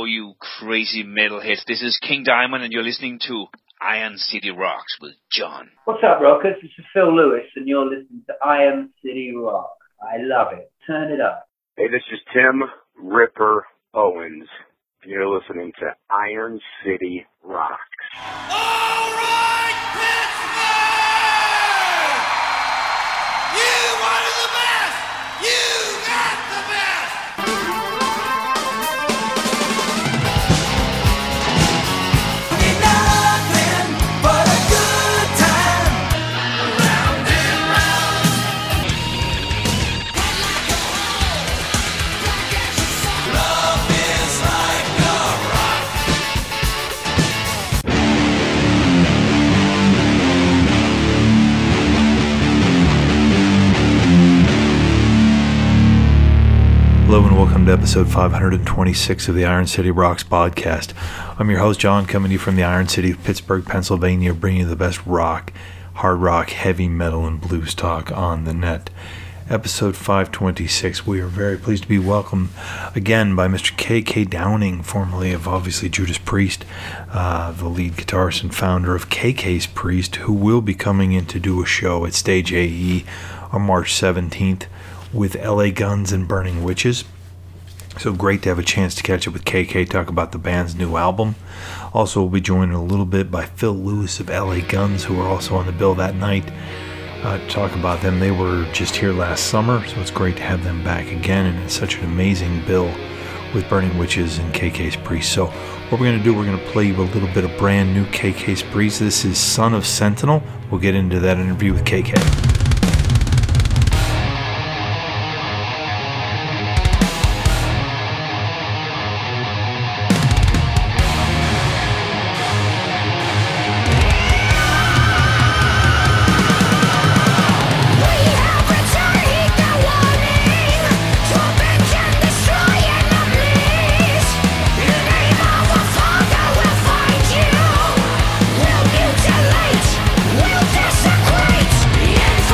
you crazy metalheads. This is King Diamond, and you're listening to Iron City Rocks with John. What's up, rockers? This is Phil Lewis, and you're listening to Iron City Rock. I love it. Turn it up. Hey, this is Tim Ripper Owens, and you're listening to Iron City Rocks. All right, Pittsburgh! You wanted the best! You got the best! Nothing but a good time. Round and round. Love is like a rock. Hello and welcome to episode 526 of the Iron City Rocks podcast. I'm your host, John, coming to you from the Iron City of Pittsburgh, Pennsylvania, bringing you the best rock, hard rock, heavy metal, and blues talk on the net. Episode 526, we are very pleased to be welcomed again by Mr. K.K. Downing, formerly of obviously Judas Priest, the lead guitarist and founder of KK's Priest, who will be coming in to do a show at Stage AE on March 17th with LA Guns and Burning Witches. So great to have a chance to catch up with KK, talk about the band's new album. Also, we'll be joined a little bit by Phil Lewis of LA Guns, who are also on the bill that night, to talk about them. They were just here last summer, so it's great to have them back again, and it's such an amazing bill with Burning Witches and KK's Priest. So what we're going to do, we're going to play you a little bit of brand new KK's Priest. This is Son of Sentinel. We'll get into that interview with KK. We'll desecrate the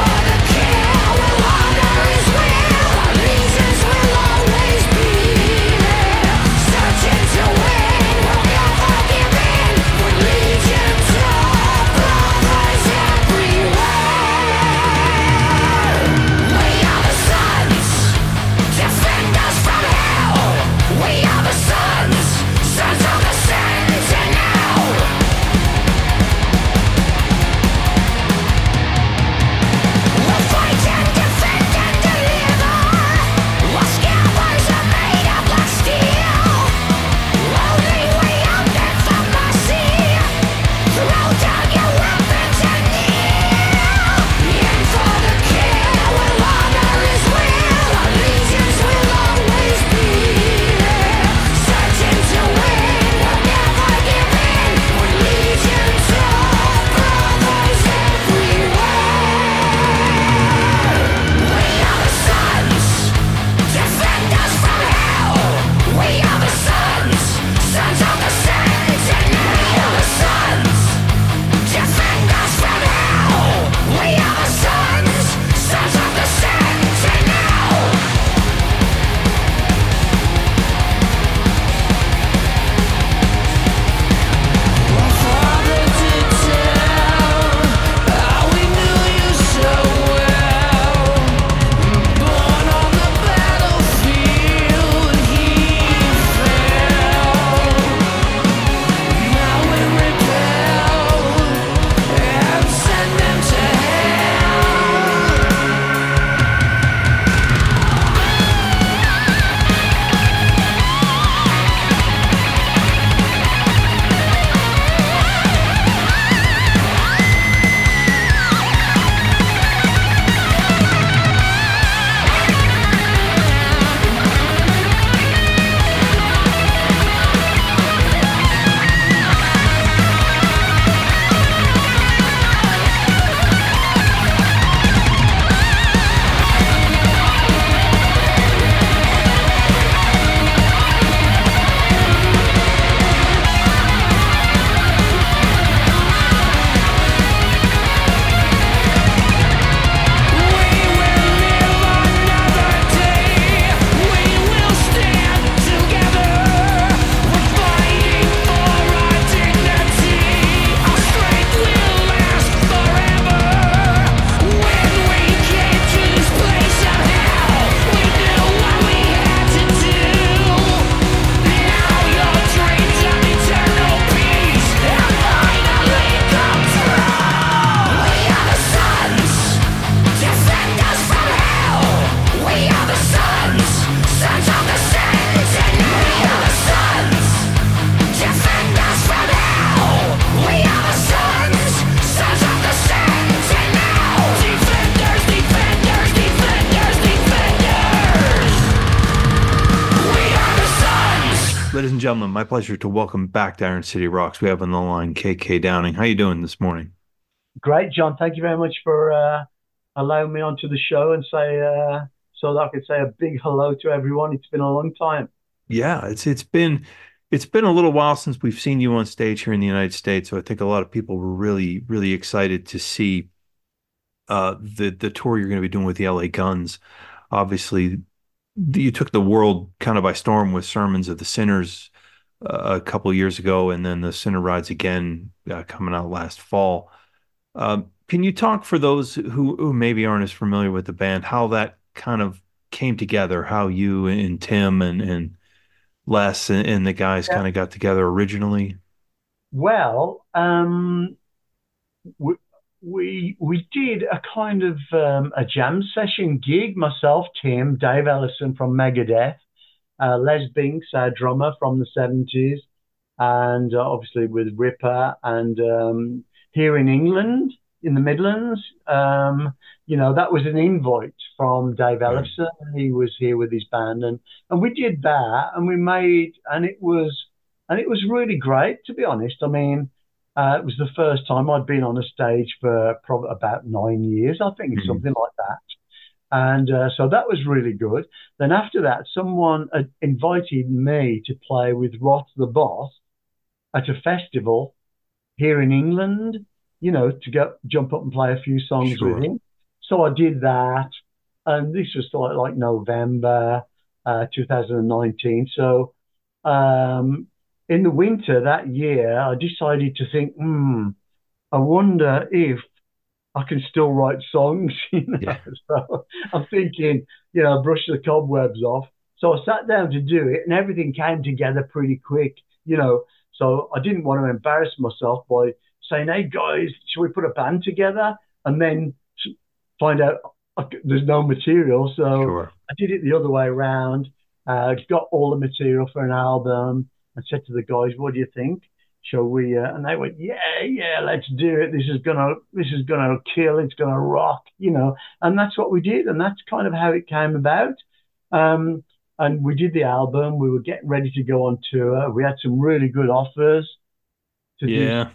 Ladies and gentlemen, my pleasure to welcome back to Iron City Rocks. We have on the line KK Downing. How you doing this morning? Great, John. Thank you very much for allowing me onto the show and say so that I could say a big hello to everyone. It's been a long time. Yeah, it's been a little while since we've seen you on stage here in the United States. So I think a lot of people were really excited to see the tour you're going to be doing with the LA Guns. Obviously, you took the world kind of by storm with Sermons of the Sinners a couple of years ago, and then the Sinner Rides Again coming out last fall. Can you talk for those who maybe aren't as familiar with the band, how that kind of came together, how you and Tim and Les and the guys Yeah. kind of got together originally? Well, we we did a kind of a jam session gig. Myself, Tim, Dave Ellison from Megadeth, Les Binks, our drummer from the '70s, and obviously with Ripper, and here in England, in the Midlands, that was an invite from Dave Right. Ellison. He was here with his band, and we did that, and we made, and it was really great, to be honest. I mean, it was the first time I'd been on a stage for probably about 9 years, I think, Mhm. something like that. And so that was really good. Then after that, someone had invited me to play with Roth the Boss at a festival here in England, to go jump up and play a few songs with Sure. him. So I did that, and this was like November 2019. So um, in the winter that year, I decided to think, I wonder if I can still write songs, Yeah. So I'm thinking, brush the cobwebs off. So I sat down to do it, and everything came together pretty quick. So I didn't want to embarrass myself by saying, "Hey guys, should we put a band together?" And then find out there's no material. So Sure. I did it the other way around. Got all the material for an album, and said to the guys, "What do you think? Shall we?" And they went, "Yeah, let's do it. This is gonna kill. It's gonna rock." And that's what we did, and that's kind of how it came about. Um, and we did the album. We were getting ready to go on tour. We had some really good offers to do Yeah.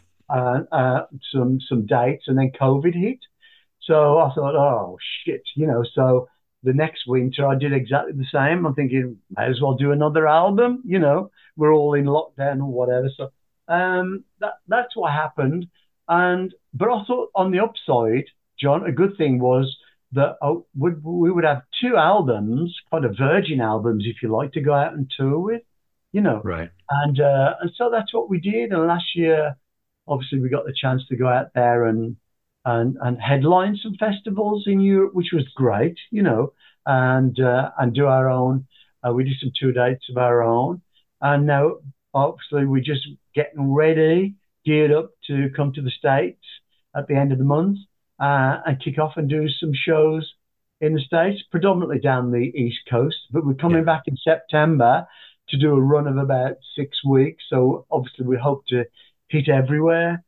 some dates, and then COVID hit. So I thought, oh shit. So the next winter I did exactly the same. I'm thinking, might as well do another album. We're all in lockdown or whatever. So that's what happened. But I thought on the upside, John, a good thing was that we would have two albums, kind of virgin albums, if you like, to go out and tour with, you know. Right. And so that's what we did. And last year, obviously, we got the chance to go out there and headline some festivals in Europe, which was great. And do our own. We did some tour dates of our own, and now obviously we're just getting ready, geared up to come to the States at the end of the month, and kick off and do some shows in the States, predominantly down the East Coast. But we're coming Yeah. back in September to do a run of about 6 weeks. So obviously we hope to hit everywhere,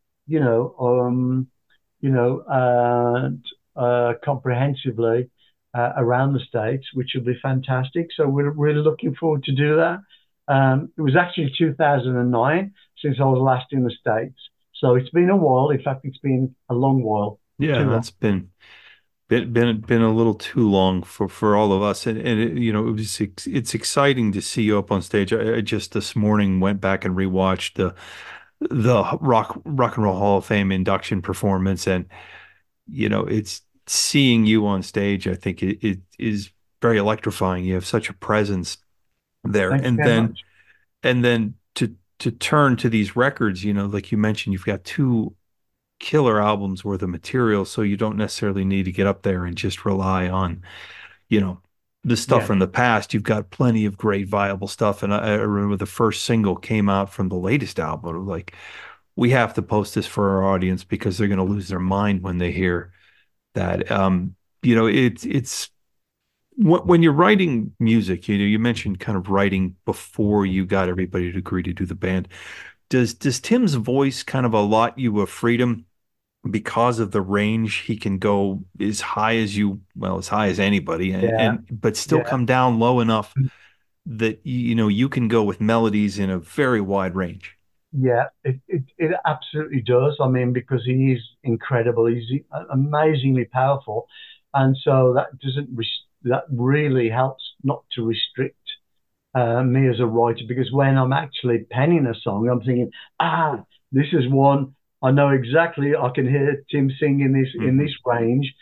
and comprehensively around the States, which will be fantastic. So we're really looking forward to do that. It was actually 2009 since I was last in the States. So it's been a while. In fact, it's been a long while. Yeah, Too long. that's been a little too long for all of us, and it's exciting to see you up on stage. I just this morning went back and rewatched the Rock and Roll Hall of Fame induction performance, and it's seeing you on stage. I think it is very electrifying. You have such a presence there, Thank you and very then much. to turn to these records, like you mentioned, you've got two killer albums worth of material, so you don't necessarily need to get up there and just rely on, you know, the stuff Yeah. from the past. You've got plenty of great viable stuff. And I remember the first single came out from the latest album. Like, we have to post this for our audience because they're going to lose their mind when they hear that. It's when you're writing music, you mentioned kind of writing before you got everybody to agree to do the band. Does Tim's voice kind of allot you a freedom because of the range? He can go as high as as high as anybody, and, Yeah. and but still Yeah. come down low enough that you can go with melodies in a very wide range. Yeah, it absolutely does. I mean, because he is incredible. He's amazingly powerful, and so that really helps not to restrict me as a writer. Because when I'm actually penning a song, I'm thinking, this is one I know exactly. I can hear Tim singing this in this range,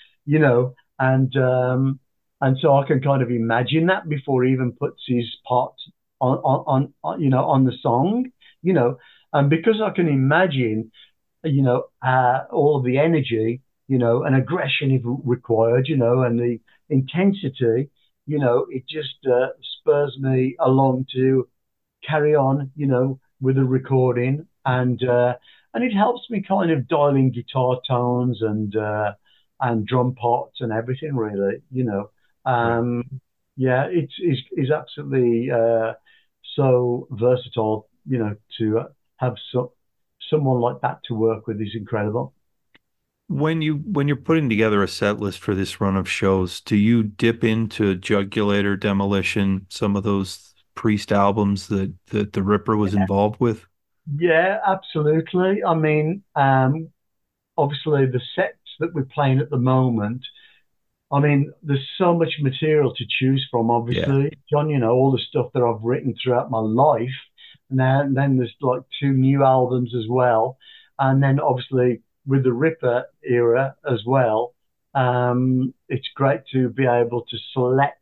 and so I can kind of imagine that before he even puts his part on the song, you know. And because I can imagine, all of the energy, and aggression if required, and the intensity, it just spurs me along to carry on, with the recording, and it helps me kind of dial in guitar tones and drum parts and everything really, Right. Yeah, it's absolutely so versatile, to have someone like that to work with is incredible. When you're putting together a set list for this run of shows, do you dip into Jugulator, Demolition, some of those Priest albums that the Ripper was involved with? Yeah, absolutely. I mean, obviously the sets that we're playing at the moment, I mean, there's so much material to choose from, Yeah. obviously. John, all the stuff that I've written throughout my life. And then there's like two new albums as well. And then obviously with the Ripper era as well, it's great to be able to select,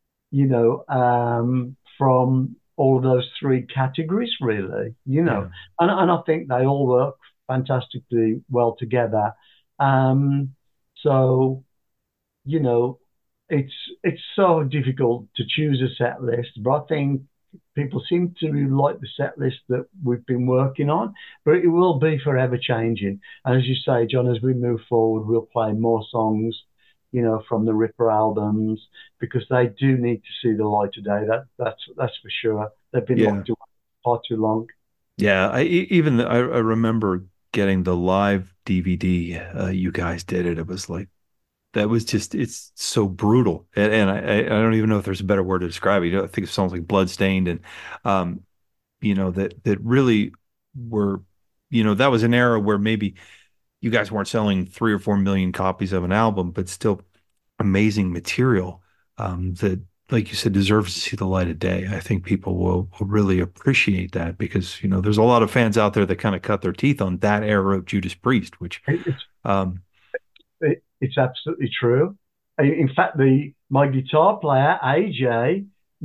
from all of those three categories, really, Yeah. and I think they all work fantastically well together. Um, so, you know, it's it's so difficult to choose a set list, but I think people seem to like the set list that we've been working on, but it will be forever changing. And as you say, John, as we move forward, we'll play more songs, from the Ripper albums because they do need to see the light of day. That's for sure. They've been Yeah. locked away far too long. Yeah. I remember getting the live DVD. You guys did it. It was like that was just it's so brutal, and I don't even know if there's a better word to describe it. I think it sounds like bloodstained, and um, that really were, that was an era where maybe you guys weren't selling 3 or 4 million copies of an album, but still amazing material that, like you said, deserves to see the light of day. I think people will really appreciate that because, there's a lot of fans out there that kind of cut their teeth on that era of Judas Priest, which, It's um, it's absolutely true. In fact, the my guitar player AJ,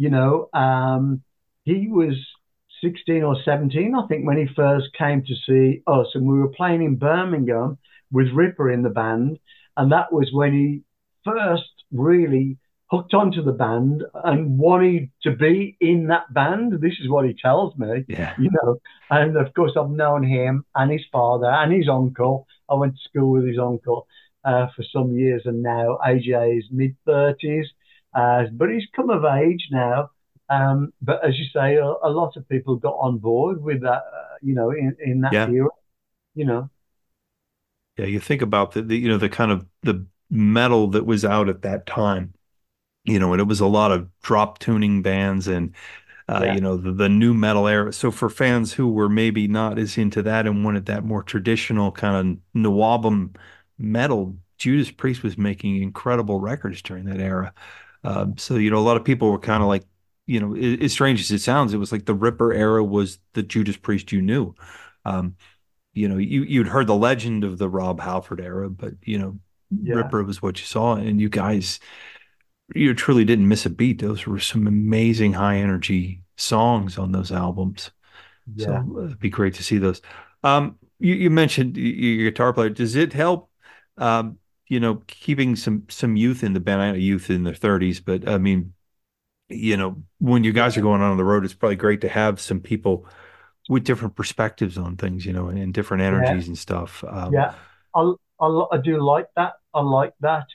he was 16 or 17, I think, when he first came to see us, and we were playing in Birmingham with Ripper in the band, and that was when he first really hooked onto the band and wanted to be in that band. This is what he tells me, yeah, And of course, I've known him and his father and his uncle. I went to school with his uncle for some years, and now AJ is mid 30s, but he's come of age now. But as you say, a lot of people got on board with that, in that yeah, era, you know. yeah. You think about the kind of the metal that was out at that time, and it was a lot of drop tuning bands and Yeah, the new metal era. So for fans who were maybe not as into that and wanted that more traditional kind of Nawabum metal, Judas Priest was making incredible records during that era. So a lot of people were kind of like, as strange as it sounds, it was like the Ripper era was the Judas Priest you knew. Um, you'd heard the legend of the Rob Halford era, but yeah, Ripper was what you saw, and you guys, you truly didn't miss a beat. Those were some amazing high energy songs on those albums. So yeah. it'd be great to see those. You mentioned your guitar player. Does it help, keeping some youth in the band? I know youth in their 30s, but I mean, when you guys are going on the road, it's probably great to have some people with different perspectives on things, and different Yeah, energies and stuff. yeah. I do like that. I like that,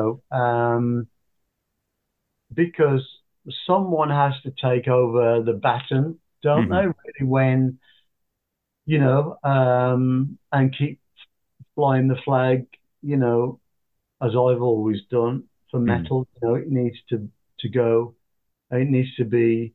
because someone has to take over the baton, don't they? Mhm. Really, when and keep flying the flag, as I've always done for Mhm. metal. It needs to go. It needs to be.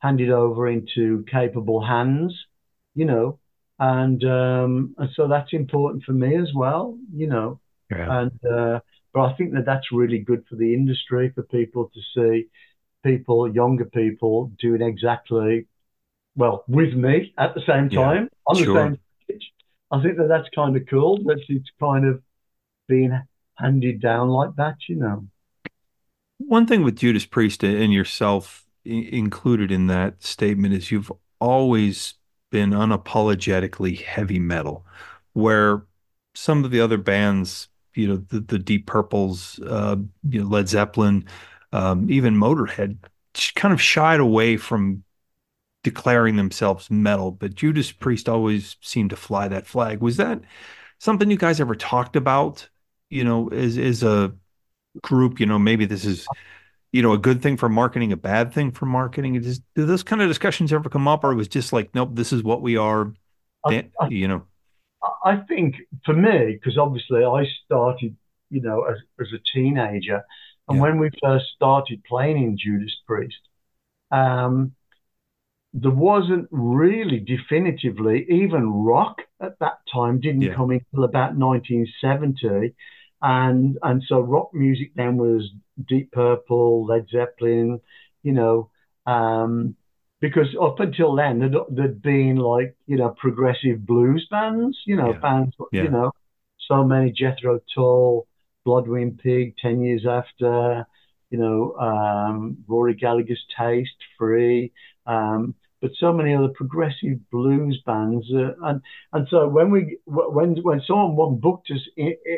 handed over into capable hands, you know, and so that's important for me as well, you know, Yeah. and but I think that that's really good for the industry, for people to see people, younger people, doing exactly well with me at the same Yeah. time on the Sure. same pitch. I think that that's kind of cool that it's kind of being handed down like that, you know. One thing with Judas Priest and yourself included in that statement is you've always been unapologetically heavy metal, where some of the other bands, the Deep Purples, Led Zeppelin, even Motorhead, kind of shied away from declaring themselves metal, but Judas Priest always seemed to fly that flag. Was that something you guys ever talked about, as a group, maybe this is a good thing for marketing, a bad thing for marketing? Do those kind of discussions ever come up, or it was just like, nope, this is what we are, I, I, I think for me, because obviously I started, you know, as a teenager, and Yeah. when we first started playing in Judas Priest, um, there wasn't really definitively, even rock at that time didn't Yeah. come in until about 1970. And so rock music then was Deep Purple, Led Zeppelin, you know, because up until then there'd been like, you know, progressive blues bands, you know, Yeah. bands, you Yeah. know, so many Jethro Tull, Bloodwind Pig, 10 Years After, you know, Rory Gallagher's Taste, Free, but so many other progressive blues bands, and so when someone booked us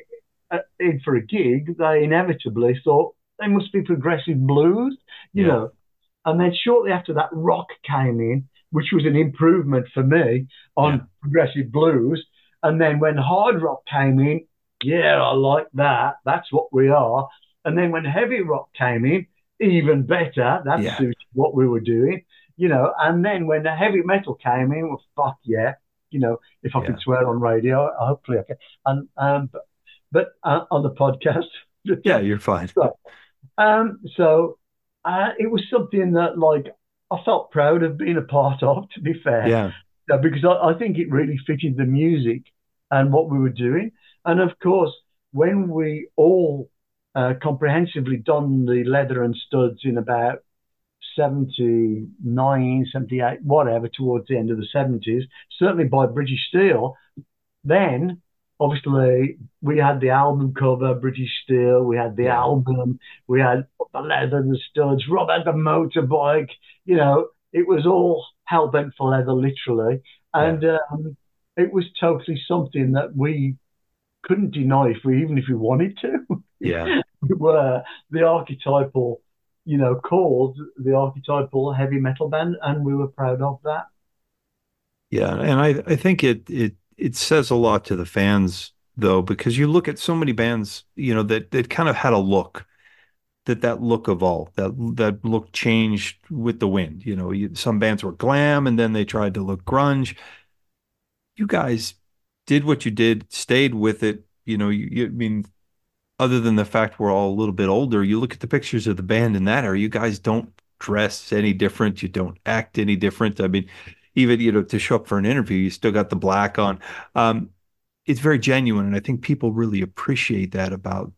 in for a gig, they inevitably thought they must be progressive blues, you Yeah. know. And then shortly after that, rock came in, which was an improvement for me on Yeah. progressive blues. And then when hard rock came in, yeah, I like that. That's what we are. And then when heavy rock came in, even better. That Yeah. suited what we were doing, you know. And then when the heavy metal came in, well, fuck yeah, you know. If I Yeah. could swear on radio, hopefully I can. And but on the podcast, Yeah, you're fine. so it was something that, like, I felt proud of being a part of, to be fair. Yeah. Yeah, because I think it really fitted the music and what we were doing. And of course, when we all comprehensively donned the leather and studs in about 79, 78, whatever, towards the end of the 70s, certainly by British Steel, then obviously we had the album cover, British Steel, we had the Yeah. album, we had the leather, the studs, Rob had the motorbike, you know, it was all hell bent for leather, literally. And it was totally something that we couldn't deny even if we wanted to. Yeah. We were the archetypal, you know, called the archetypal heavy metal band, and we were proud of that. Yeah. And I think it says a lot to the fans, though, because you look at so many bands, that kind of had a look, that look evolved, that look changed with the wind. Some bands were glam and then they tried to look grunge. You guys did what you did, stayed with it. I mean, other than the fact we're all a little bit older, you look at the pictures of the band in that era, you guys don't dress any different. You don't act any different. I mean, even, to show up for an interview, you still got the black on. It's very genuine. And I think people really appreciate that about,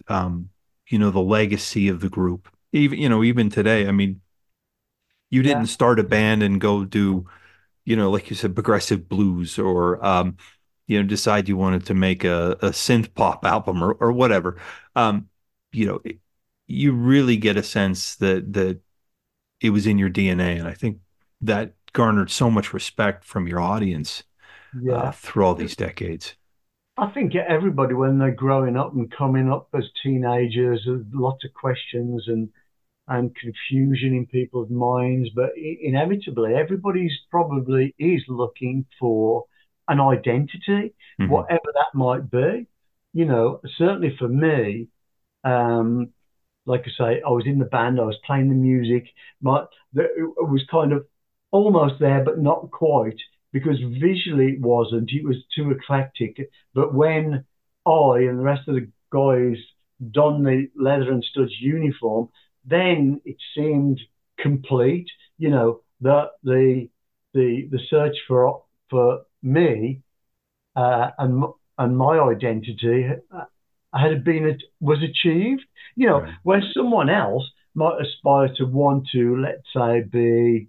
the legacy of the group. Even today, I mean, you Yeah, didn't start a band and go do, like you said, progressive blues or, decide you wanted to make a synth pop album or whatever. Um, you know, it- you really get a sense that it was in your DNA. And I think that garnered so much respect from your audience yeah. through all these decades. I think everybody, when they're growing up and coming up as teenagers, there's lots of questions and confusion in people's minds. But inevitably, everybody's probably is looking for an identity, Mhm. whatever that might be. You know, certainly for me, um, like I say, I was in the band, I was playing the music. It was kind of almost there, but not quite, because visually it wasn't. It was too eclectic. But when I and the rest of the guys donned the leather and studs uniform, then it seemed complete. You know, the search for me and my identity was achieved. Right. Where someone else might aspire to want to, let's say, be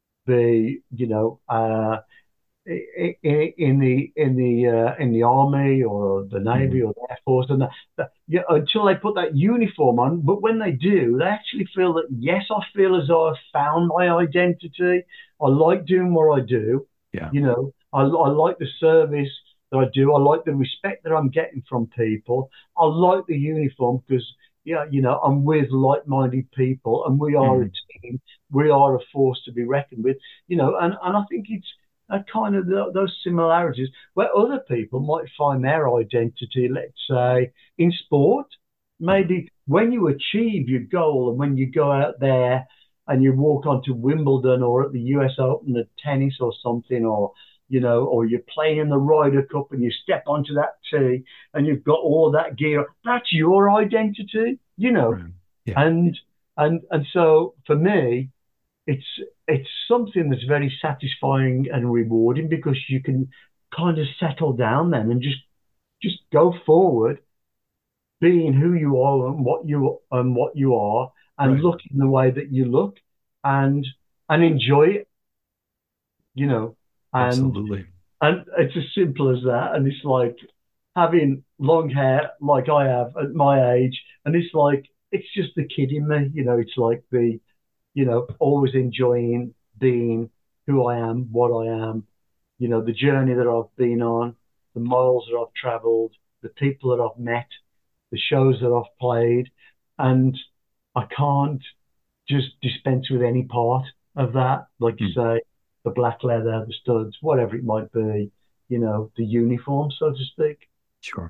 in the army or the navy or the air force, and until they put that uniform on. But when they do, they actually feel that, yes, I feel as though I've found my identity. I like doing what I do. Yeah. I like the service that I do. I like the respect that I'm getting from people. I like the uniform because I'm with like-minded people, and we are a team. We are a force to be reckoned with. And I think it's kind of those similarities where other people might find their identity, let's say, in sport. Maybe when you achieve your goal and when you go out there and you walk onto Wimbledon or at the US Open at tennis or something, or you're playing in the Ryder Cup and you step onto that tee and you've got all of that gear. That's your identity, Right. Yeah. And so for me, it's something that's very satisfying and rewarding because you can kind of settle down then and just go forward, being who you are and what you are, and Right. looking the way that you look, and enjoy it, and Absolutely. and it's as simple as that. And it's like having long hair like I have at my age, and it's just the kid in me, it's like always enjoying being who I am, what I am, the journey that I've been on, the miles that I've traveled, the people that I've met, the shows that I've played. And I can't just dispense with any part of that. Like you say, the black leather, the studs, whatever it might be, the uniform, so to speak. Sure.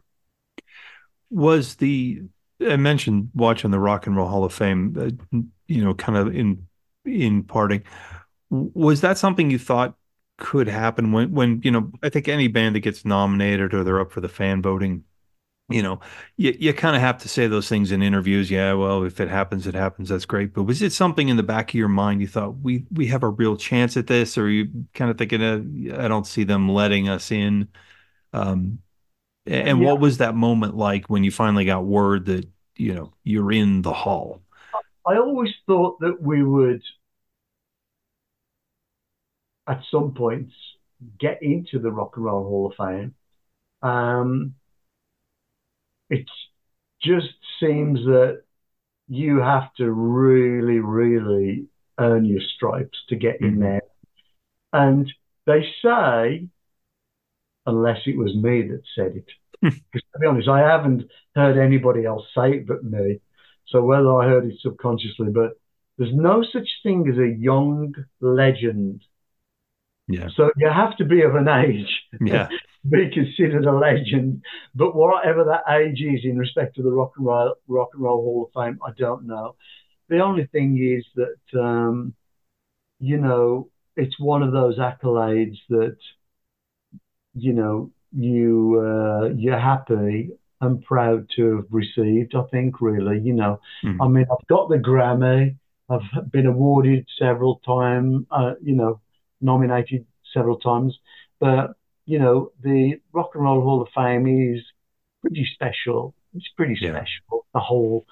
I mentioned watching the Rock and Roll Hall of Fame, kind of in parting. Was that something you thought could happen when I think any band that gets nominated or they're up for the fan voting, you kind of have to say those things in interviews. Yeah, well, if it happens, it happens. That's great. But was it something in the back of your mind you thought we have a real chance at this, or you kind of thinking, I don't see them letting us in? And Yeah, what was that moment like when you finally got word that, you're in the hall? I always thought that we would, at some point, get into the Rock and Roll Hall of Fame. It just seems that you have to really, really earn your stripes to get in there. And they say, unless it was me that said it, because to be honest, I haven't heard anybody else say it but me. So whether I heard it subconsciously, but there's no such thing as a young legend. Yeah. So you have to be of an age Yeah. to be considered a legend. But whatever that age is in respect to the Rock and Roll Hall of Fame, I don't know. The only thing is that it's one of those accolades that you're happy and proud to have received. I think really, I mean, I've got the Grammy. I've been awarded several times. Nominated several times, but the Rock and Roll Hall of Fame is pretty special. It's pretty special. The whole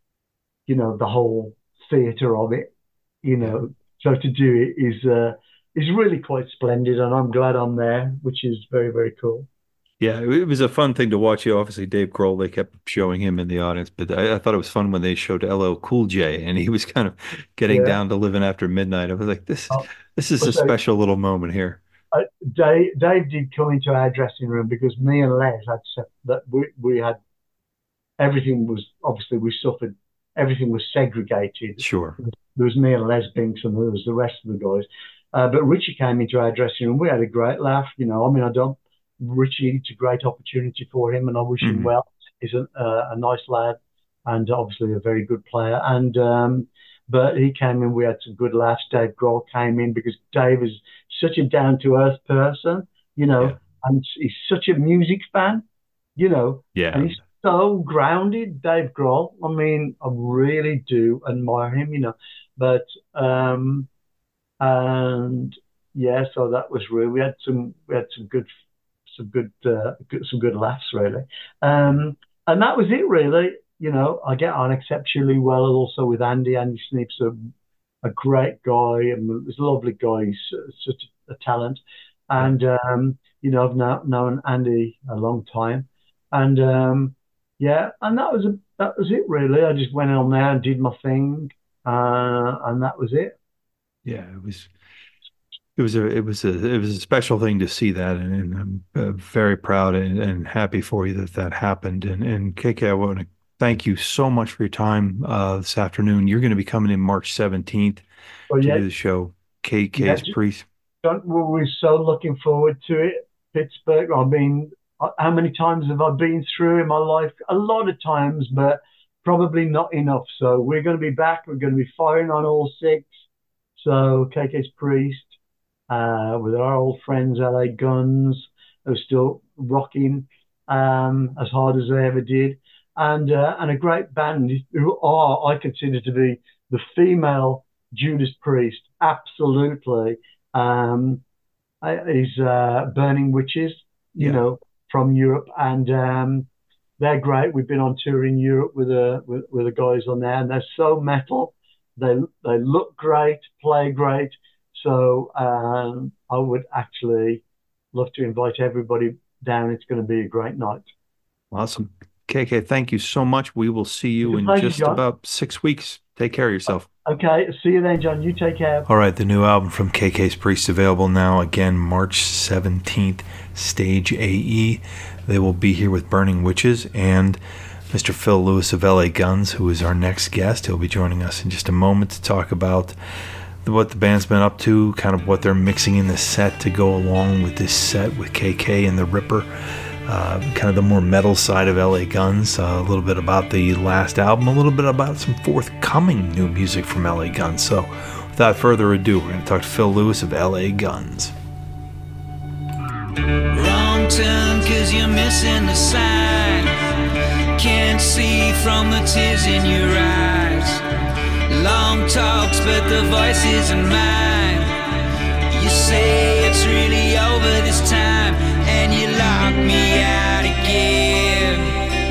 theatre of it. So to do it is really quite splendid, and I'm glad I'm there, which is very, very cool. Yeah, it was a fun thing to watch. Obviously, Dave Grohl, they kept showing him in the audience, but I thought it was fun when they showed LL Cool J, and he was kind of getting down to Living After Midnight. I was like, this is a special little moment here. Dave did come into our dressing room because me and Les had said that we had everything was obviously we suffered. Everything was segregated. Sure. There was me and Les Binks, and there was the rest of the guys. But Richie came into our dressing room. We had a great laugh. Richie, it's a great opportunity for him, and I wish him well. He's a nice lad, and obviously a very good player. And but he came in. We had some good laughs. Dave Grohl came in because Dave is such a down-to-earth person, and he's such a music fan, and he's so grounded, Dave Grohl. I mean, I really do admire him, But and yeah, so that was really, we had some good laughs really, and that was it really. You know, I get on exceptionally well also with Andy. Andy Sneap's a great guy, and he's a lovely guy. He's such a talent, and you know, I've known Andy a long time, and yeah, and that was it really. I just went on there and did my thing, and that was it. Yeah, it was a special thing to see that, and I'm very proud and happy for you that happened. And KK, I want to thank you so much for your time this afternoon. You're going to be coming in March 17th to do the show, KK's Priest. We're so looking forward to it, Pittsburgh. I mean, how many times have I been through in my life? A lot of times, but probably not enough. So we're going to be back. We're going to be firing on all six. So KK's Priest, with our old friends, LA Guns, who are still rocking as hard as they ever did. And a great band who I consider to be the female Judas Priest. Absolutely. Is Burning Witches, you know, from Europe, and they're great. We've been on tour in Europe with the guys on there, and they're so metal. They look great, play great. So I would actually love to invite everybody down. It's going to be a great night. Awesome. KK, thank you so much. We will see you in just about 6 weeks. Take care of yourself. Okay, see you then, John. You take care. All right, the new album from KK's Priest available now. Again, March 17th, Stage AE. They will be here with Burning Witches and Mr. Phil Lewis of LA Guns, who is our next guest. He'll be joining us in just a moment to talk about what the band's been up to, kind of what they're mixing in the set to go along with this set with KK and the Ripper. Kind of the more metal side of LA Guns, a little bit about the last album, a little bit about some forthcoming new music from LA Guns. So without further ado, we're going to talk to Phil Lewis of LA Guns. Wrong turn 'cause you're missing the sign. Can't see from the tears in your eyes. Long talks but the voice isn't mine. You say it's really over this time, and you lock me out again.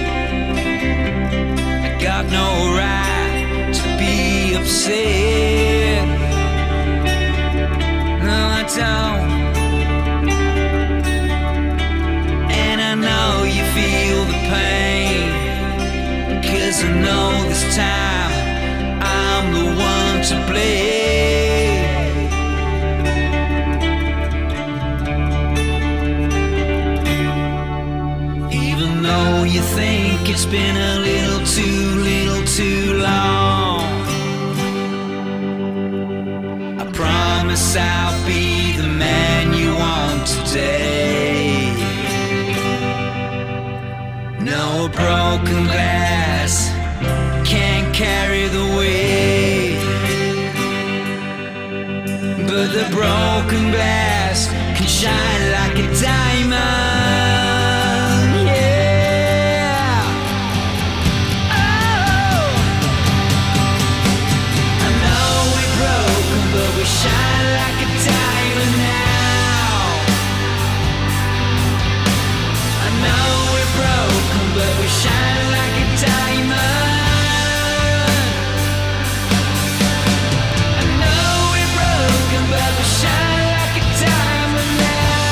I got no right to be upset. No, I don't. And I know you feel the pain, 'cause I know this time I'm the one to blame. You think it's been a little too long. I promise I'll be the man you want today. No broken glass can't carry the weight, but the broken glass can shine like a diamond. Shine like a diamond now. I know we're broken, but we shine like a diamond. I know we're broken, but we shine like a diamond now.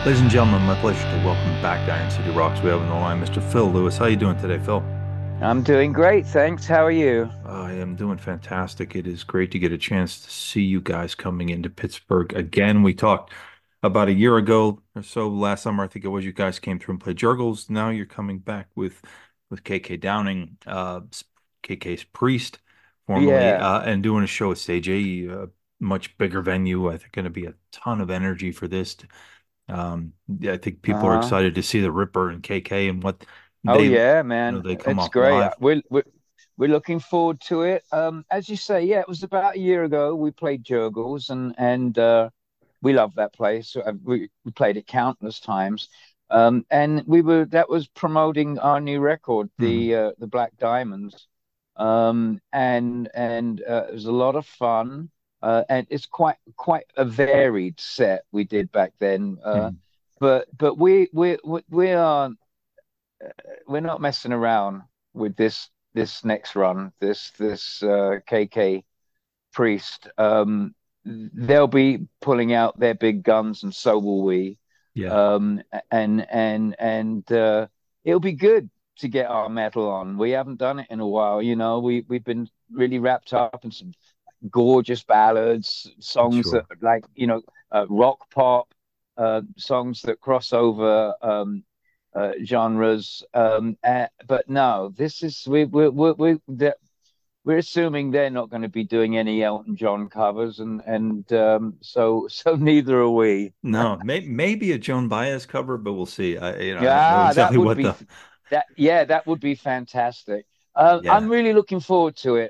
Ladies and gentlemen, my pleasure to welcome back to Iron City Rocks. We have on the line Mr. Phil Lewis. How are you doing today, Phil? I'm doing great, thanks. How are you? I am doing fantastic. It is great to get a chance to see you guys coming into Pittsburgh again. We talked about a year ago or so, last summer, I think it was, you guys came through and played Jurgles. Now you're coming back with KK Downing, KK's Priest, formerly, Yeah. and doing a show at Stage A, much bigger venue. I think going to be a ton of energy for this. Yeah, I think people are Uh-huh. excited to see the Ripper and KK and what Oh they, yeah, man. they come It's off great. live. We're looking forward to it. As you say, yeah, it was about a year ago we played Jurgles and we love that place. We played it countless times. And that was promoting our new record, Mhm. the Black Diamonds. And it was a lot of fun. And it's quite a varied set we did back then. Mhm. But we are we're not messing around with this next run. This KK Priest. They'll be pulling out their big guns, and so will we. Yeah. And it'll be good to get our metal on. We haven't done it in a while. We've been really wrapped up in some gorgeous ballads, songs that Sure. rock pop, songs that cross over genres. But no, this is we're assuming they're not going to be doing any Elton John covers, and so neither are we. No, maybe a Joan Baez cover, but we'll see. I don't know Yeah, exactly what the, that would be fantastic. yeah. I'm really looking forward to it.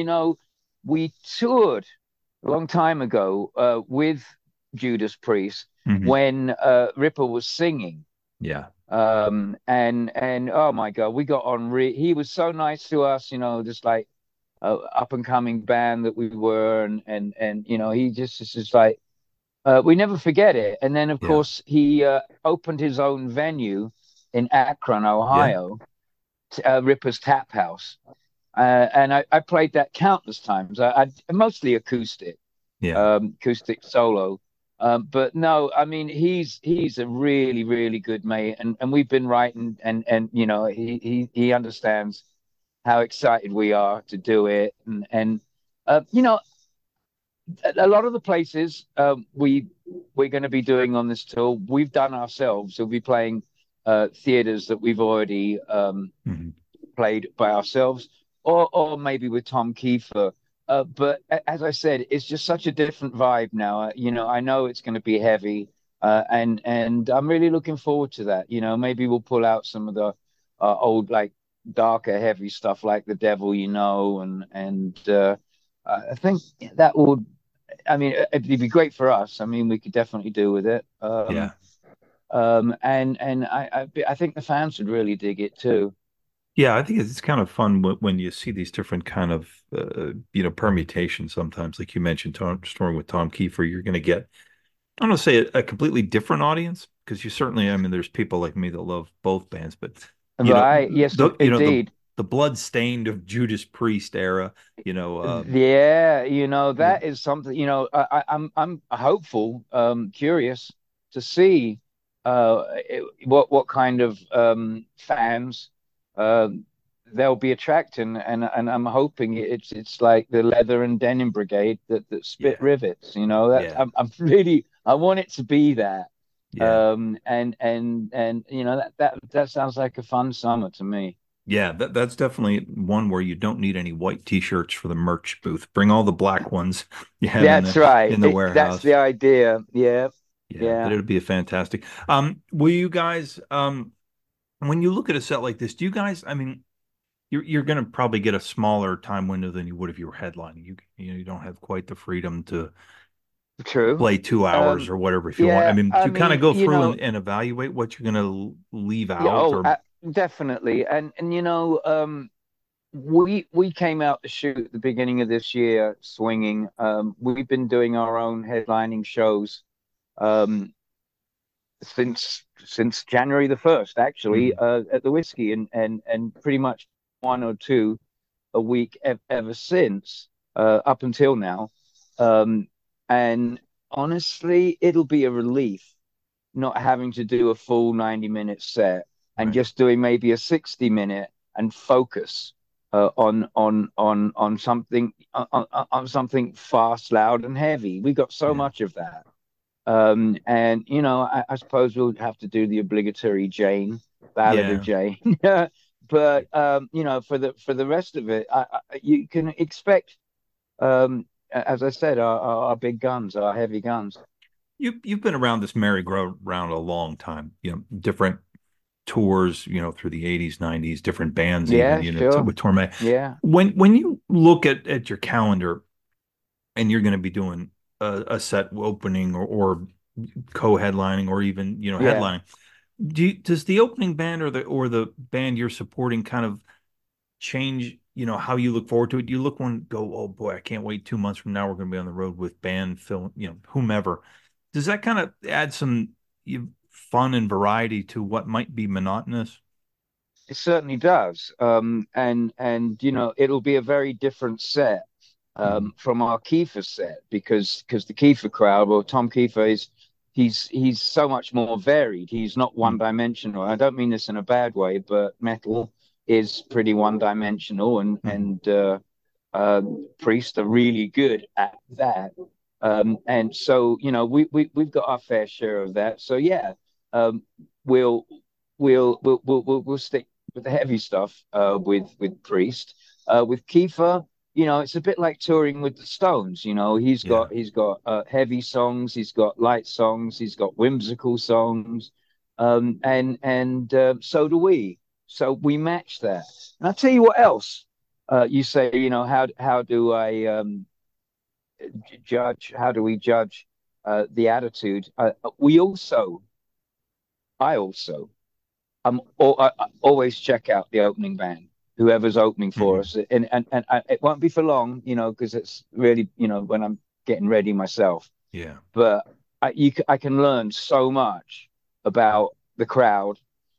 We toured a long time ago with Judas Priest Mhm. when Ripper was singing. Yeah. And oh my God, we got on. He was so nice to us, just like up and coming band that we were, and he just is just like we never forget it. And then of Yeah. course he opened his own venue in Akron, Yeah. Ohio, Ripper's Tap House, and I played that countless times. I mostly acoustic, Yeah. acoustic solo. But no, I mean he's a really really good mate, and we've been writing, and he understands how excited we are to do it, and a lot of the places we're going to be doing on this tour we've done ourselves. We'll be playing theaters that we've already Mhm. played by ourselves, or maybe with Tom Kiefer. But as I said, it's just such a different vibe now. I know it's going to be heavy, and I'm really looking forward to that. Maybe we'll pull out some of the old, like darker, heavy stuff, like The Devil, and I think that would. I mean, it'd be great for us. I mean, we could definitely do with it. Yeah. And I think the fans would really dig it too. Yeah, I think it's kind of fun when you see these different kind of permutations sometimes. Like you mentioned, touring with Tom Kiefer, you're going to get, I don't want to say a completely different audience, because you certainly, I mean, there's people like me that love both bands, but Right? Yes, the indeed. blood-stained of Judas Priest era, Yeah, yeah, that is something, I'm hopeful, curious to see what kind of fans uh, they'll be attracting, and I'm hoping it's like the Leather and Denim Brigade that spit yeah, rivets, that yeah, I'm really I want it to be that. yeah. And that sounds like a fun summer to me. Yeah, that's definitely one where you don't need any white t-shirts for the merch booth. Bring all the black ones you have That's right. in the That's the warehouse. idea. Yeah, Yeah, but yeah. it'll be a fantastic. Will you guys, when you look at a set like this, do you guys, I mean, you're going to probably get a smaller time window than you would if you were headlining. You don't have quite the freedom to True. play 2 hours Um, or whatever if you want. I yeah, mean, do I you kind of mean, go through and evaluate what you're going to leave yeah, out or definitely. And we came out to shoot at the beginning of this year swinging. We've been doing our own headlining shows um since January the 1st, actually, Mhm. at the Whiskey, and pretty much one or two a week ever since, up until now. And honestly, it'll be a relief not having to do a full 90-minute set and Right. just doing maybe a 60-minute and focus on something on something fast, loud, and heavy. We got so Yeah. much of that. And I suppose we'll have to do the obligatory Ballad of Yeah. Jane. But for the rest of it, you can expect, as I said, our big guns, our heavy guns. You've been around this merry-go-round a long time, different tours, through the 80s, 90s, different bands even, Yeah, sure. with Torme. Yeah, When you look at your calendar and you're going to be doing a set opening or co-headlining or even, yeah. headlining, does the opening band or the band you're supporting kind of change, how you look forward to it? You look one go, oh boy, I can't wait 2 months from now. We're going to be on the road with band, film, whomever. Does that kind of add some fun and variety to what might be monotonous? It certainly does. And it'll be a very different set from our Kiefer set because the Kiefer crowd, well, Tom Kiefer he's so much more varied. He's not one Mm. dimensional. I don't mean this in a bad way, but metal is pretty one dimensional, Mhm. and Priest are really good at that. And so we've got our fair share of that. So yeah, um, we'll we'll stick with the heavy stuff with Priest. With Kiefer, it's a bit like touring with the Stones. Yeah. He's got heavy songs, he's got light songs, he's got whimsical songs, and so do we. So we match that. And I'll tell you what else. You say, how do I judge? How do we judge the attitude? I also I always check out the opening band, whoever's opening for Mhm. us, and it won't be for long, because it's really, when I'm getting ready myself. Yeah. But I can learn so much about the crowd,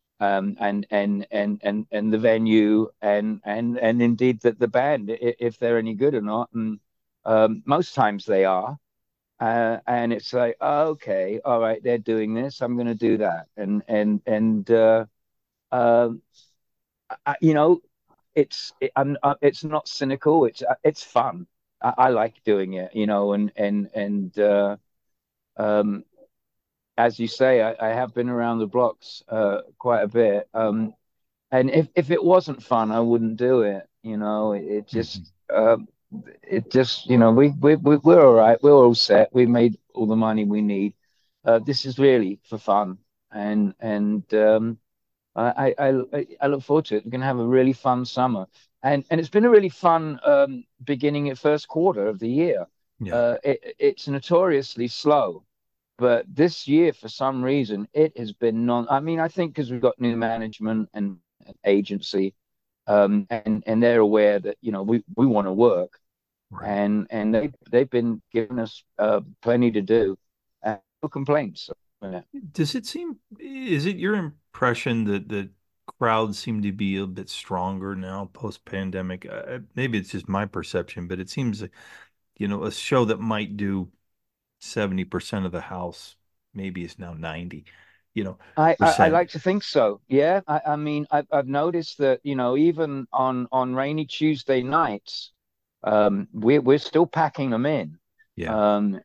and the venue, and indeed the band, if they're any good or not. And most times they are. And it's like, oh, okay, all right, they're doing this, I'm going to do that, and um, you know, it's not cynical. It's fun. I like doing it, and um, as you say, I have been around the blocks quite a bit. And if it wasn't fun, I wouldn't do it. Mhm. It just, we're all right. We're all set. We made all the money we need. This is really for fun, and I look forward to it. We're going to have a really fun summer, and it's been a really fun beginning at first quarter of the year. Yeah. It's notoriously slow, but this year, for some reason, it has been non. I mean, I think because we've got new management and agency, and they're aware that we want to work, Right. and they've been giving us plenty to do, and no complaints. Yeah. Is it your impression that the crowds seem to be a bit stronger now post-pandemic? Maybe it's just my perception, but it seems like, a show that might do 70% of the house, maybe it's now 90, I percent. like to think so. Yeah, I mean, I've noticed that even on rainy Tuesday nights, we're still packing them in. Yeah.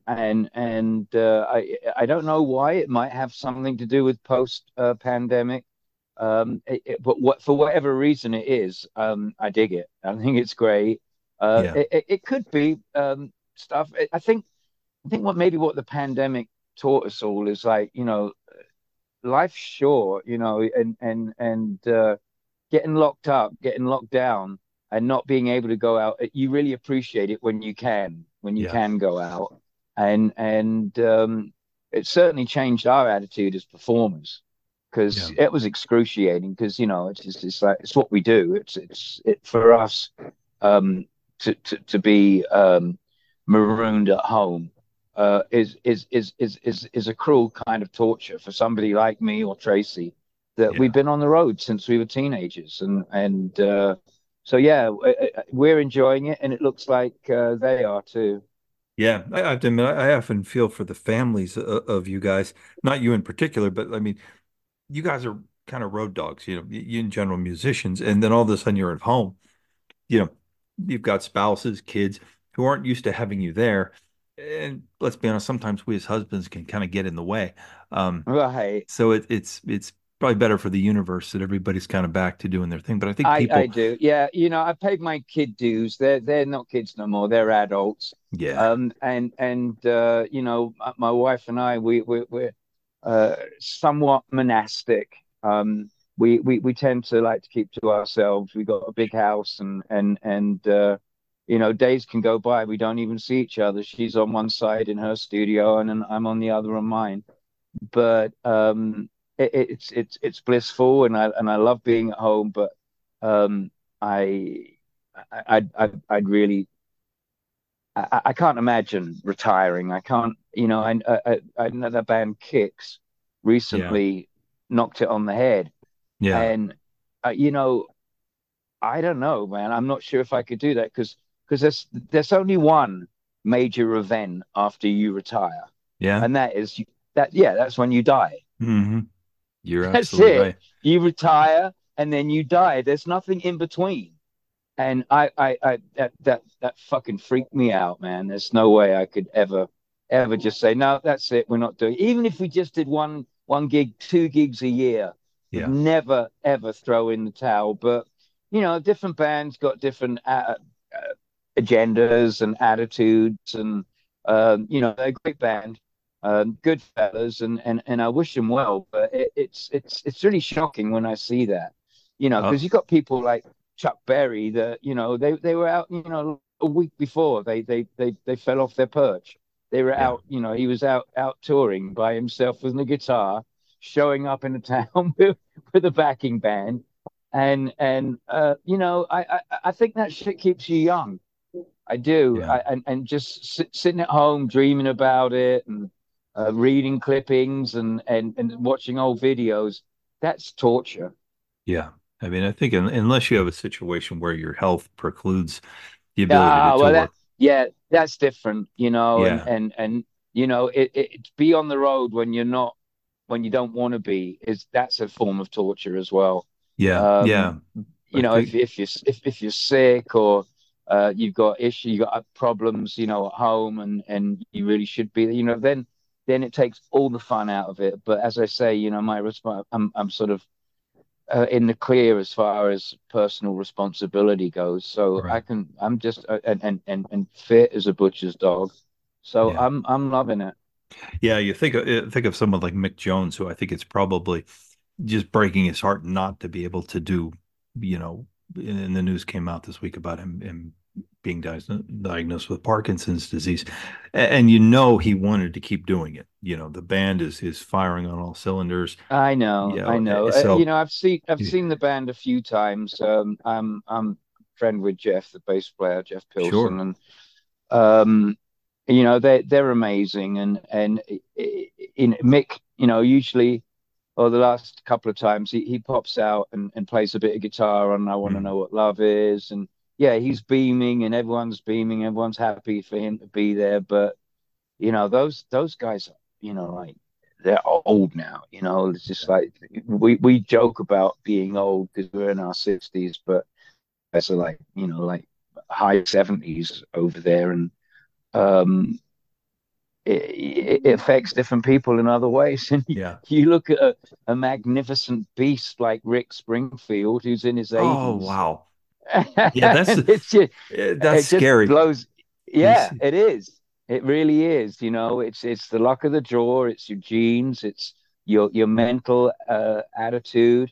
I don't know why. It might have something to do with post pandemic. But for whatever reason it is, I dig it. I think it's great. Yeah. It could be stuff. I think what the pandemic taught us all is, like, life's short, and getting locked up, getting locked down, and not being able to go out. You really appreciate it when you Yeah. can go out, and it certainly changed our attitude as performers, Yeah. because it was excruciating. Because it's like, it's what we do. It for us, to be marooned at home is a cruel kind of torture for somebody like me or Tracy, that Yeah. we've been on the road since we were teenagers, and so yeah, we're enjoying it, and it looks like they are too. Yeah, I have to admit, I often feel for the families of you guys, not you in particular, but I mean, you guys are kind of road dogs, you in general musicians, and then all of a sudden you're at home, you know, you've got spouses, kids who aren't used to having you there. And let's be honest, sometimes we as husbands can kind of get in the way. Um, Right. so it's probably better for the universe that everybody's kind of back to doing their thing. But I think I people, do. Yeah, I paid my kid dues. They're not kids no more. They're adults. yeah, My wife and I we're somewhat monastic. We tend to like to keep to ourselves. We got a big house and days can go by. We don't even see each other. She's on one side in her studio and then I'm on the other on mine. But it's blissful and I love being at home, but um, I I'd really I can't imagine retiring. I can't, I know the band Kicks yeah, recently knocked it on the head, yeah, and uh, you know I don't know, man. I'm not sure if I could do that because there's only one major event after you retire, yeah. and that's when you die. Hmm. You're That's absolutely it. right. You retire and then you die. There's nothing in between. And that fucking freaked me out, man. There's no way I could ever just say, no, that's it. We're not doing it. Even if we just did one gig, 2 gigs a year, would Yeah. never ever throw in the towel. But different bands got different agendas and attitudes, and they're a great band, good fellas, and I wish them well. But it's really shocking when I see that, Uh, because you got people like Chuck Berry that they were out, a week before they fell off their perch. They were yeah. out, he was out touring by himself with a guitar, showing up in a town with a backing band, and I think that shit keeps you young. I do. Yeah. And just sitting at home dreaming about it and reading clippings and watching old videos. That's torture. Yeah. I mean, I think unless you have a situation where your health precludes the ability to Ah, well, tour. yeah, that's different, and Yeah. to be on the road when when you don't want to be that's a form of torture as well. Yeah. Um, Yeah. I if think, if you're sick or you got problems, at home, and you really should be, then it takes all the fun out of it. But as I say, my response, I'm sort of in the clear as far as personal responsibility goes. So right. I'm just and fit as a butcher's dog. So Yeah. I'm loving it. Yeah. You think of someone like Mick Jones, who I think it's probably just breaking his heart not to be able to do, you know, and the news came out this week about him being diagnosed with Parkinson's disease. And he wanted to keep doing it. The band is firing on all cylinders. I know, I know. So I've seen the band a few times. I'm friend with Jeff, the bass player, Jeff Pilson, sure. and um, they're amazing. And in Mick, usually, or the last couple of times, he pops out and plays a bit of guitar on "I Want to Mhm. Know What Love Is," and yeah, he's beaming, and everyone's beaming, everyone's happy for him to be there. But those guys, like they're old now. It's just like we joke about being old because we're in our 60s, but guys are like like high 70s over there, and um, it affects different people in other ways. And Yeah. you look at a magnificent beast like Rick Springfield, who's in his Oh, 80s, wow. Yeah, and that's it just scary. blows. He's Yeah, it is. It really is. It's the luck of the draw. It's your genes. It's your mental attitude,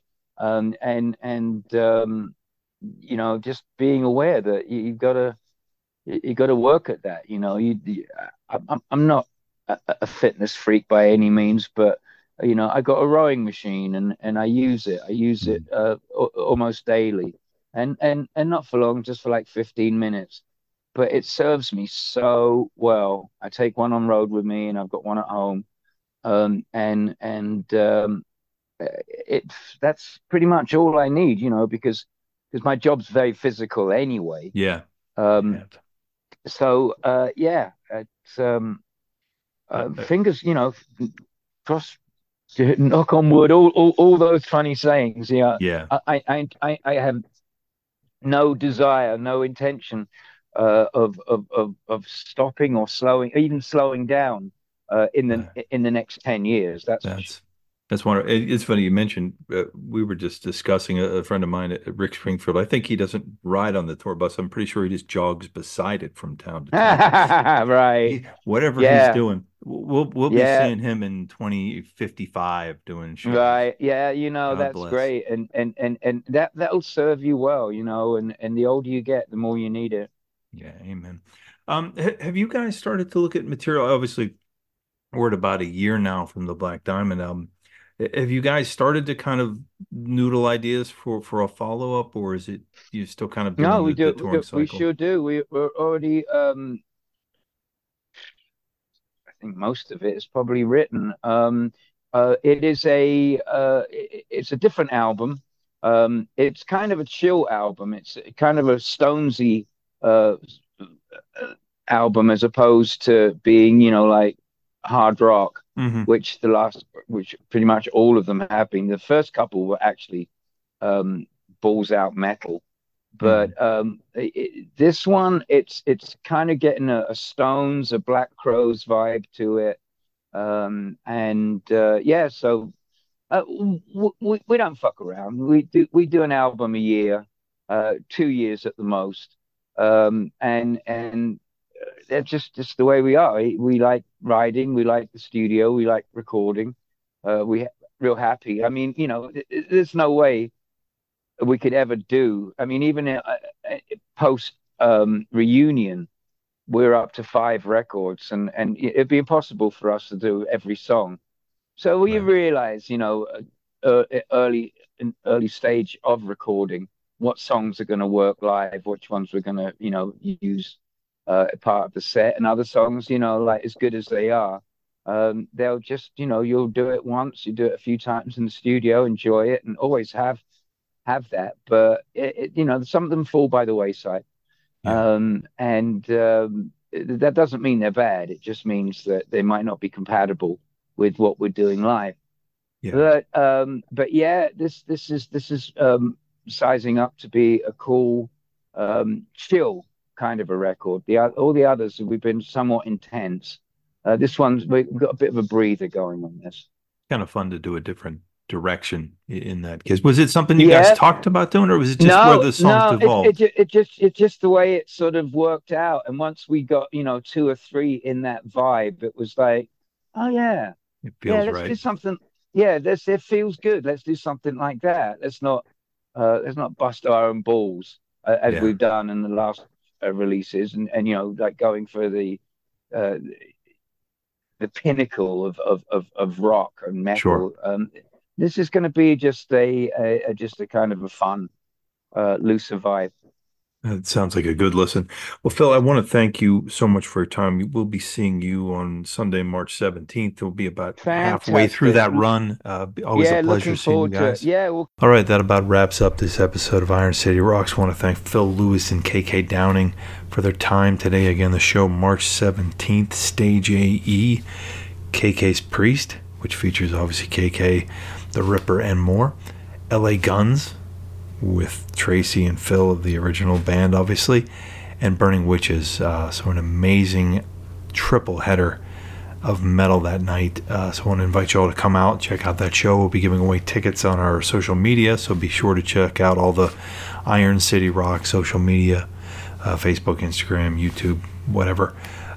and just being aware that you got to work at that. I'm not a fitness freak by any means, but I got a rowing machine and I use it. I use it almost daily, and not for long, just for like 15 minutes. But it serves me so well. I take one on road with me, and I've got one at home. And it that's pretty much all I need, because my job's very physical anyway. yeah. Um, Yeah. So yeah, it's fingers, cross, knock on wood, all those funny sayings. Yeah, Yeah. I have no desire, no intention of stopping or even slowing down in the next 10 years. That's wonderful. It's funny you mentioned. We were just discussing a friend of mine, Rick Springfield. I think he doesn't ride on the tour bus. I'm pretty sure he just jogs beside it from town to town. Right. Whatever he's doing, we'll be seeing him in 2055 doing shows. Right. Yeah. That's bless. Great, and that'll serve you well. And the older you get, the more you need it. Yeah. Amen. Have you guys started to look at material? Obviously, we're at about a year now from the Black Diamond album. Have you guys started to kind of noodle ideas for a follow up, or is it you still kind of doing no? We do. The touring cycle? We sure do. We're already. I think most of it is probably written. It is it's a different album. It's kind of a chill album. It's kind of a Stonesy album as opposed to being, like hard rock, which pretty much all of them have been. The first couple were actually balls out metal, but this one it's kind of getting a Stones, a Black Crowes vibe to it, so we don't fuck around. We do an album a year, 2 years at the most, and that's just the way we are. We like writing, we like the studio, we like recording. We're real happy. I mean, there's no way we could ever do. I mean, even post reunion, we're up to 5 records, and it'd be impossible for us to do every song. So we realize, early stage of recording, what songs are going to work live, which ones we're going to, use part of the set, and other songs, like as good as they are, they'll just, you'll do it once, you do it a few times in the studio, enjoy it, and always have that. But some of them fall by the wayside, that doesn't mean they're bad. It just means that they might not be compatible with what we're doing live. But yeah, this is sizing up to be a cool, chill kind of a record. All the others, we've been somewhat intense. This one's, we've got a bit of a breather going on this. Kind of fun to do a different direction in that case. Was it something you guys talked about doing, or was it just where the songs evolved? It's just the way it sort of worked out. And once we got 2 or 3 in that vibe, it was like, oh yeah, it feels let's right. do something. Yeah, it feels good. Let's do something like that. Let's not bust our own balls as we've done in the last releases, and like going for the pinnacle of rock and metal. Sure. This is going to be just a kind of a fun, looser vibe. It sounds like a good listen. Well, Phil, I want to thank you so much for your time. We'll be seeing you on Sunday, March 17th. We'll be about halfway through that run. Always a pleasure seeing you guys. All right, that about wraps up this episode of Iron City Rocks. I want to thank Phil Lewis and KK Downing for their time today. Again, the show March 17th, Stage AE, KK's Priest, which features obviously KK, The Ripper, and more. LA Guns, with Tracy and Phil of the original band, obviously, and Burning Witches. So an amazing triple header of metal that night. So I want to invite you all to come out, check out that show. We'll be giving away tickets on our social media, so be sure to check out all the Iron City Rock social media, Facebook, Instagram, YouTube, whatever.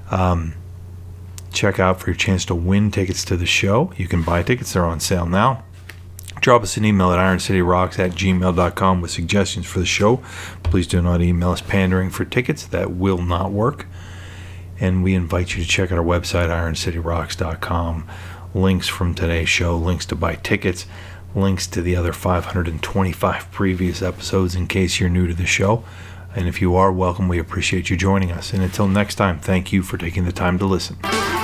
Check out for your chance to win tickets to the show. You can buy tickets. They're on sale now. Drop us an email at ironcityrocks@gmail.com with suggestions for the show. Please do not email us pandering for tickets. That will not work. And we invite you to check out our website, ironcityrocks.com. Links from today's show, links to buy tickets, links to the other 525 previous episodes in case you're new to the show. And if you are, welcome. We appreciate you joining us. And until next time, thank you for taking the time to listen.